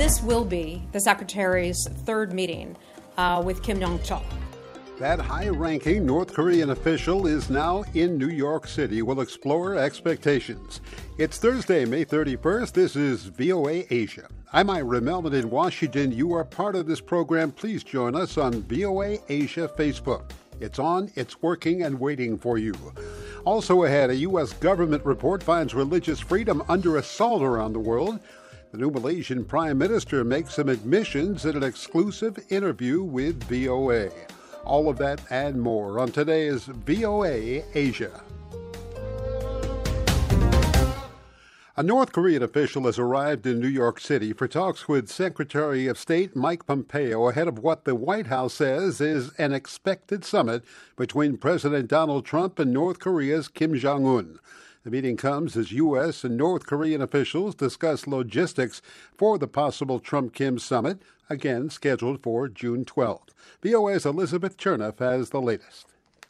This will be the Secretary's third meeting with Kim Yong-chol. That high-ranking North Korean official is now in New York City. We'll explore expectations. It's Thursday, May 31st. This is VOA Asia. I'm Ira Melman in Washington. You are part of this program. Please join us on VOA Asia Facebook. It's on, it's working, and waiting for you. Also ahead, a U.S. government report finds religious freedom under assault around the world. The new Malaysian Prime Minister makes some admissions in an exclusive interview with VOA. All of that and more on today's VOA Asia. A North Korean official has arrived in New York City for talks with Secretary of State Mike Pompeo ahead of what the White House says is an expected summit between President Donald Trump and North Korea's Kim Jong-un. The meeting comes as U.S. and North Korean officials discuss logistics for the possible Trump-Kim summit, again scheduled for June 12th. VOA's Elizabeth Chernoff has the latest.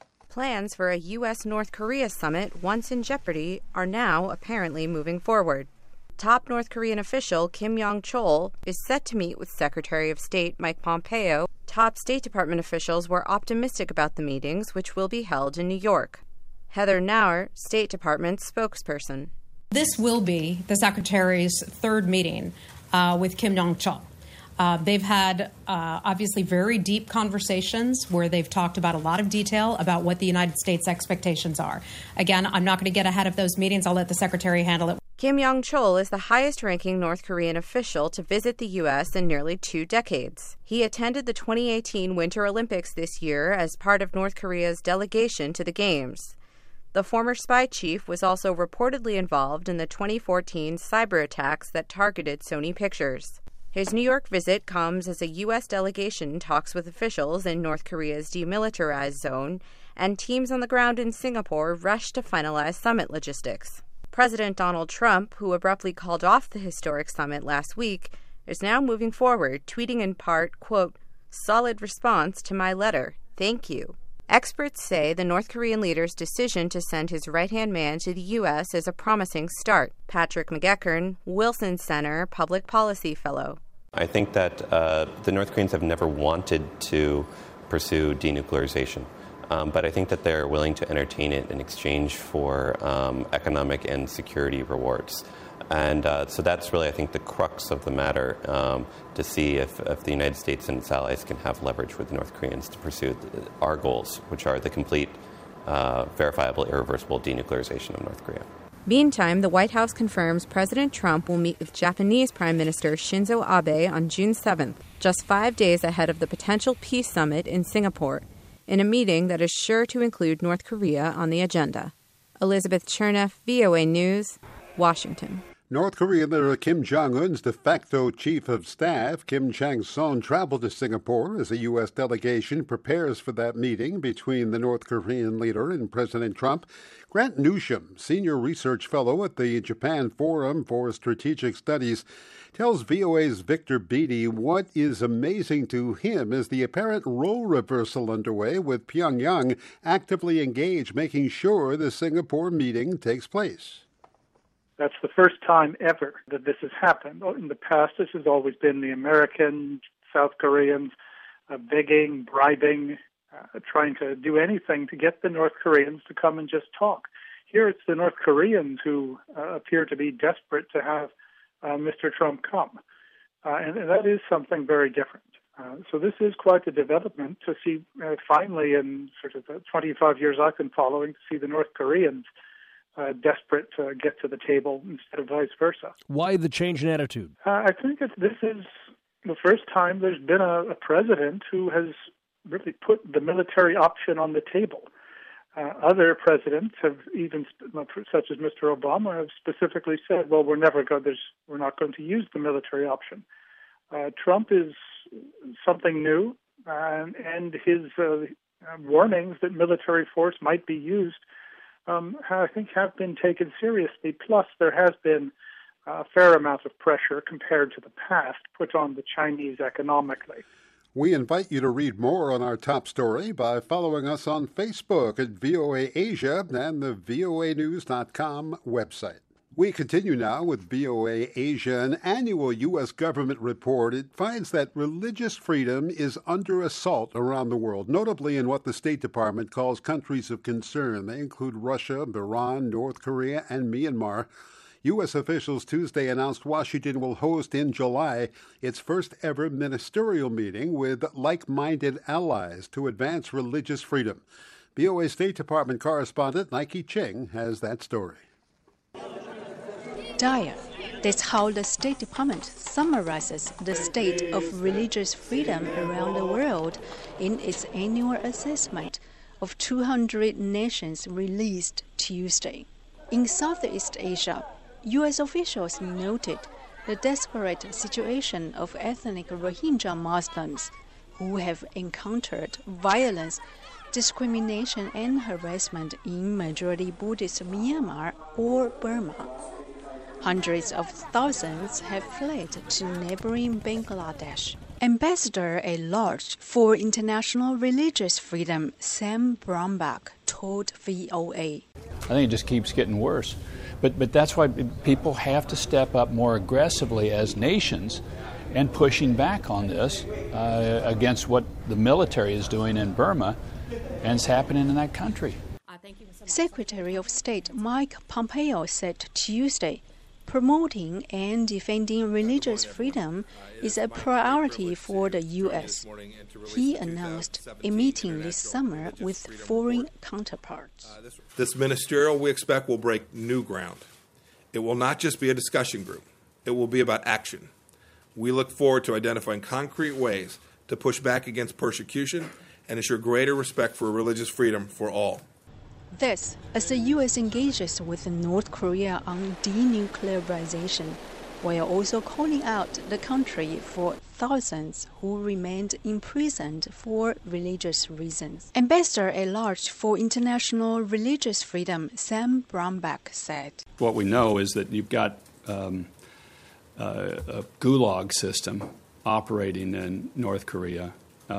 Plans for a U.S.-North Korea summit, once in jeopardy, are now apparently moving forward. Top North Korean official Kim Yong-chol is set to meet with Secretary of State Mike Pompeo. Top State Department officials were optimistic about the meetings, which will be held in New York. Heather Nauer, State Department spokesperson. This will be the Secretary's third meeting with Kim Yong-chol. They've had, obviously, very deep conversations where they've talked about a lot of detail about what the United States' expectations are. Again, I'm not going to get ahead of those meetings. I'll let the Secretary handle it. Kim Yong-chol is the highest-ranking North Korean official to visit the U.S. in nearly 2 decades. He attended the 2018 Winter Olympics this year as part of North Korea's delegation to the Games. The former spy chief was also reportedly involved in the 2014 cyber attacks that targeted Sony Pictures. His New York visit comes as a U.S. delegation talks with officials in North Korea's demilitarized zone, and teams on the ground in Singapore rush to finalize summit logistics. President Donald Trump, who abruptly called off the historic summit last week, is now moving forward, tweeting in part, quote, "Solid response to my letter. Thank you." Experts say the North Korean leader's decision to send his right-hand man to the U.S. is a promising start. Patrick McEachern, Wilson Center Public Policy Fellow. I think that the North Koreans have never wanted to pursue denuclearization, but I think that they're willing to entertain it in exchange for economic and security rewards. And so that's really, I think, the crux of the matter, to see if the United States and its allies can have leverage with the North Koreans to pursue our goals, which are the complete, verifiable, irreversible denuclearization of North Korea. Meantime, the White House confirms President Trump will meet with Japanese Prime Minister Shinzo Abe on June 7th, just 5 days ahead of the potential peace summit in Singapore, in a meeting that is sure to include North Korea on the agenda. Elizabeth Chernoff, VOA News, Washington. North Korean leader Kim Jong-un's de facto chief of staff, Kim Chang-son, traveled to Singapore as a U.S. delegation prepares for that meeting between the North Korean leader and President Trump. Grant Newsham, senior research fellow at the Japan Forum for Strategic Studies, tells VOA's Victor Beatty what is amazing to him is the apparent role reversal underway, with Pyongyang actively engaged, making sure the Singapore meeting takes place. That's the first time ever that this has happened. In the past, this has always been the Americans, South Koreans, begging, bribing, trying to do anything to get the North Koreans to come and just talk. Here it's the North Koreans who appear to be desperate to have Mr. Trump come. And that is something very different. So this is quite a development to see finally in sort of the 25 years I've been following, to see the North Koreans desperate to get to the table instead of vice versa. Why the change in attitude? I think this is the first time there's been a president who has really put the military option on the table. Other presidents have even, such as Mr. Obama, have specifically said, well, we're not going to use the military option. Trump is something new, and his warnings that military force might be used I think have been taken seriously. Plus, there has been a fair amount of pressure compared to the past put on the Chinese economically. We invite you to read more on our top story by following us on Facebook at VOA Asia and the voanews.com website. We continue now with VOA Asia. An annual U.S. government report. It finds that religious freedom is under assault around the world, notably in what the State Department calls countries of concern. They include Russia, Iran, North Korea, and Myanmar. U.S. officials Tuesday announced Washington will host in July its first ever ministerial meeting with like-minded allies to advance religious freedom. VOA State Department correspondent Nike Ching has that story. Dire. That's how the State Department summarizes the state of religious freedom around the world in its annual assessment of 200 nations released Tuesday. In Southeast Asia, U.S. officials noted the desperate situation of ethnic Rohingya Muslims who have encountered violence, discrimination, and harassment in majority Buddhist Myanmar or Burma. Hundreds of thousands have fled to neighboring Bangladesh. Ambassador-at-Large for International Religious Freedom, Sam Brownback, told VOA. I think it just keeps getting worse. But that's why people have to step up more aggressively as nations and pushing back on this against what the military is doing in Burma and is happening in that country. Secretary of State Mike Pompeo said Tuesday, promoting and defending religious freedom is a priority for the U.S. He announced a meeting this summer with foreign counterparts. This ministerial, we expect, will break new ground. It will not just be a discussion group. It will be about action. We look forward to identifying concrete ways to push back against persecution and ensure greater respect for religious freedom for all. This, as the U.S. engages with North Korea on denuclearization, while also calling out the country for thousands who remained imprisoned for religious reasons. Ambassador-at-Large for International Religious Freedom, Sam Brownback, said, What we know is that you've got a gulag system operating in North Korea,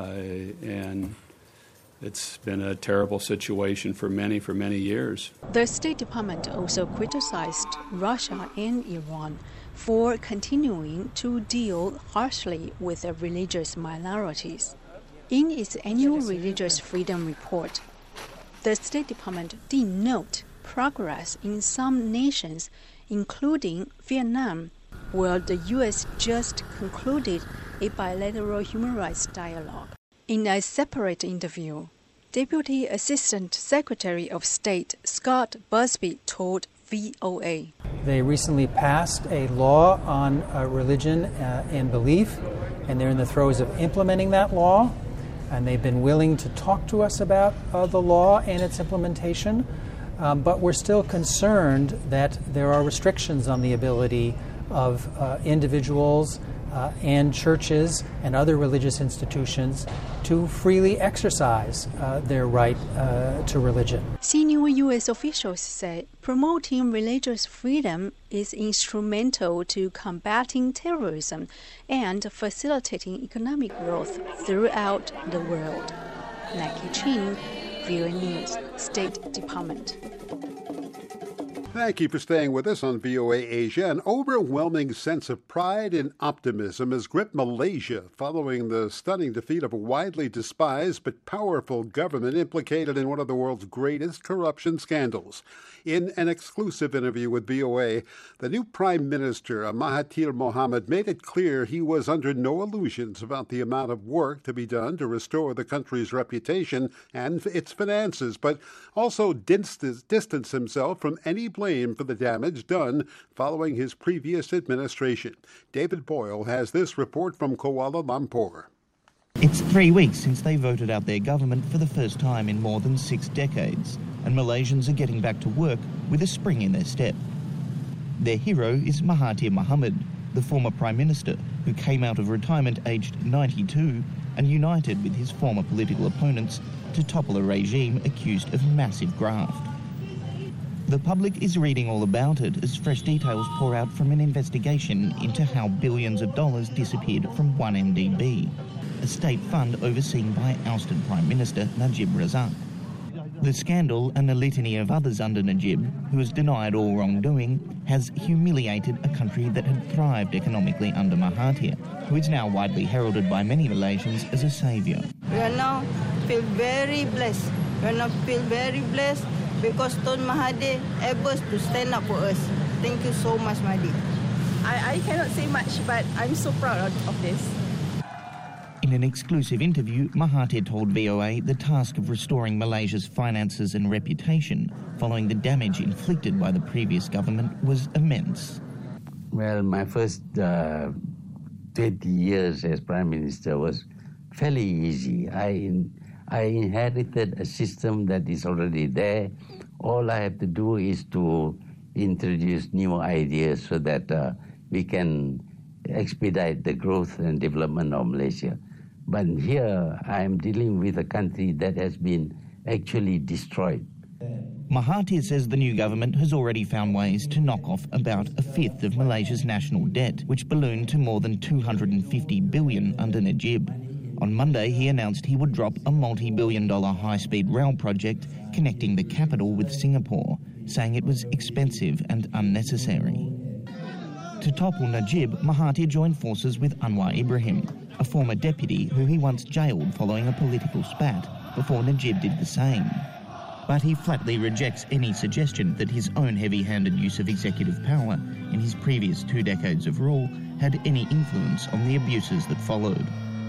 and it's been a terrible situation for many years. The State Department also criticized Russia and Iran for continuing to deal harshly with the religious minorities. In its annual Religious Freedom Report, the State Department did note progress in some nations, including Vietnam, where the U.S. just concluded a bilateral human rights dialogue. In a separate interview, Deputy Assistant Secretary of State Scott Busby told VOA. They recently passed a law on religion and belief, and they're in the throes of implementing that law, and they've been willing to talk to us about the law and its implementation, but we're still concerned that there are restrictions on the ability of individuals and churches and other religious institutions to freely exercise their right to religion. Senior U.S. officials say promoting religious freedom is instrumental to combating terrorism and facilitating economic growth throughout the world. Nike Ching, VOA News, State Department. Thank you for staying with us on VOA Asia. An overwhelming sense of pride and optimism has gripped Malaysia following the stunning defeat of a widely despised but powerful government implicated in one of the world's greatest corruption scandals. In an exclusive interview with VOA, the new Prime Minister, Mahathir Mohamad, made it clear he was under no illusions about the amount of work to be done to restore the country's reputation and its finances, but also distanced himself from any blame for the damage done following his previous administration. David Boyle has this report from Kuala Lumpur. It's 3 weeks since they voted out their government for the first time in more than 6 decades, and Malaysians are getting back to work with a spring in their step. Their hero is Mahathir Mohamad, the former Prime Minister, who came out of retirement aged 92 and united with his former political opponents to topple a regime accused of massive graft. The public is reading all about it as fresh details pour out from an investigation into how billions of dollars disappeared from 1MDB, a state fund overseen by ousted Prime Minister Najib Razak. The scandal and a litany of others under Najib, who has denied all wrongdoing, has humiliated a country that had thrived economically under Mahathir, who is now widely heralded by many Malaysians as a saviour. We are now feel very blessed. We are now feel very blessed because Tun Mahathir able to stand up for us. Thank you so much, Mahdi. I cannot say much, but I'm so proud of this. In an exclusive interview, Mahathir told VOA the task of restoring Malaysia's finances and reputation following the damage inflicted by the previous government was immense. Well, my first 20 years as Prime Minister was fairly easy. I inherited a system that is already there. All I have to do is to introduce new ideas so that we can expedite the growth and development of Malaysia. But here I am dealing with a country that has been actually destroyed. Mahathir says the new government has already found ways to knock off about a fifth of Malaysia's national debt, which ballooned to more than 250 billion under Najib. On Monday, he announced he would drop a multi-billion-dollar high-speed rail project connecting the capital with Singapore, saying it was expensive and unnecessary. To topple Najib, Mahathir joined forces with Anwar Ibrahim, a former deputy who he once jailed following a political spat before Najib did the same. But he flatly rejects any suggestion that his own heavy-handed use of executive power in his previous 2 decades of rule had any influence on the abuses that followed.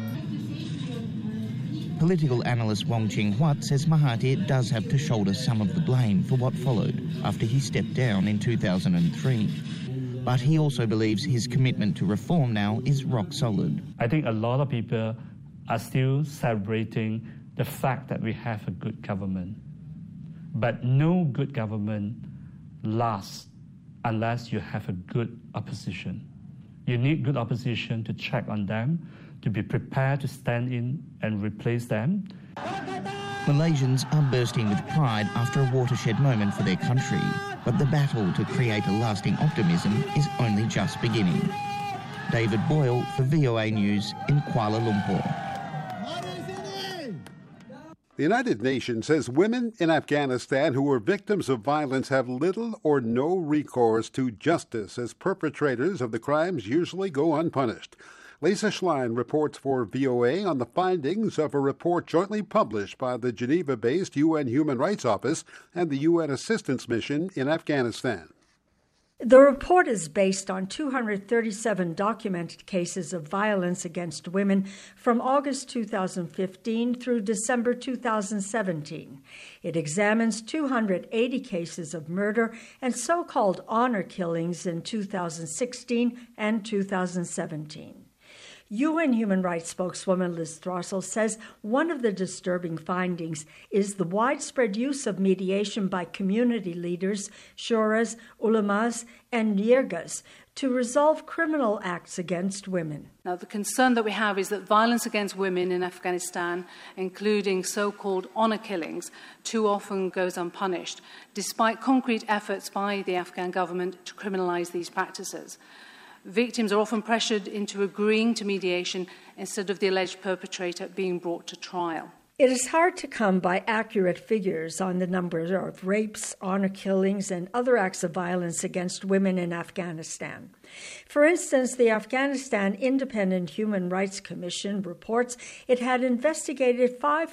Political analyst Wong Ching Huat says Mahathir does have to shoulder some of the blame for what followed after he stepped down in 2003. But he also believes his commitment to reform now is rock solid. I think a lot of people are still celebrating the fact that we have a good government. But no good government lasts unless you have a good opposition. You need good opposition to check on them, to be prepared to stand in and replace them. Malaysians are bursting with pride after a watershed moment for their country, but the battle to create a lasting optimism is only just beginning. David Boyle for VOA News in Kuala Lumpur. The United Nations says women in Afghanistan who were victims of violence have little or no recourse to justice, as perpetrators of the crimes usually go unpunished. Lisa Schlein reports for VOA on the findings of a report jointly published by the Geneva-based UN Human Rights Office and the UN Assistance Mission in Afghanistan. The report is based on 237 documented cases of violence against women from August 2015 through December 2017. It examines 280 cases of murder and so-called honor killings in 2016 and 2017. UN Human Rights spokeswoman Liz Throssell says one of the disturbing findings is the widespread use of mediation by community leaders, shuras, ulamas, and yirgas to resolve criminal acts against women. Now, the concern that we have is that violence against women in Afghanistan, including so-called honor killings, too often goes unpunished, despite concrete efforts by the Afghan government to criminalize these practices. Victims are often pressured into agreeing to mediation instead of the alleged perpetrator being brought to trial. It is hard to come by accurate figures on the number of rapes, honor killings, and other acts of violence against women in Afghanistan. For instance, the Afghanistan Independent Human Rights Commission reports it had investigated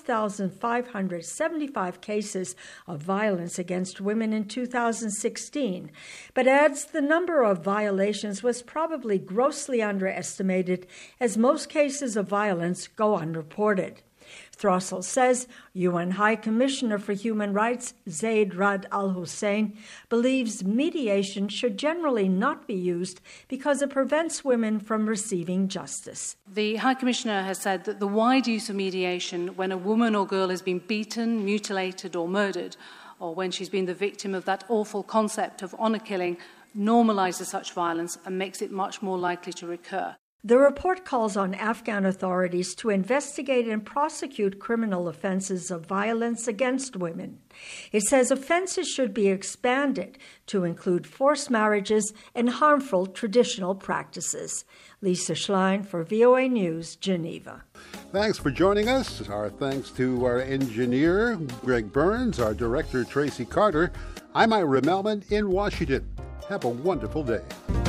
5,575 cases of violence against women in 2016, but adds the number of violations was probably grossly underestimated, as most cases of violence go unreported. Throssell says UN High Commissioner for Human Rights Zaid Rad Al Hussein believes mediation should generally not be used because it prevents women from receiving justice. The High Commissioner has said that the wide use of mediation when a woman or girl has been beaten, mutilated or murdered, or when she's been the victim of that awful concept of honour killing, normalises such violence and makes it much more likely to recur. The report calls on Afghan authorities to investigate and prosecute criminal offenses of violence against women. It says offenses should be expanded to include forced marriages and harmful traditional practices. Lisa Schlein for VOA News, Geneva. Thanks for joining us. Our thanks to our engineer, Greg Burns, our director, Tracy Carter. I'm Ira Melman in Washington. Have a wonderful day.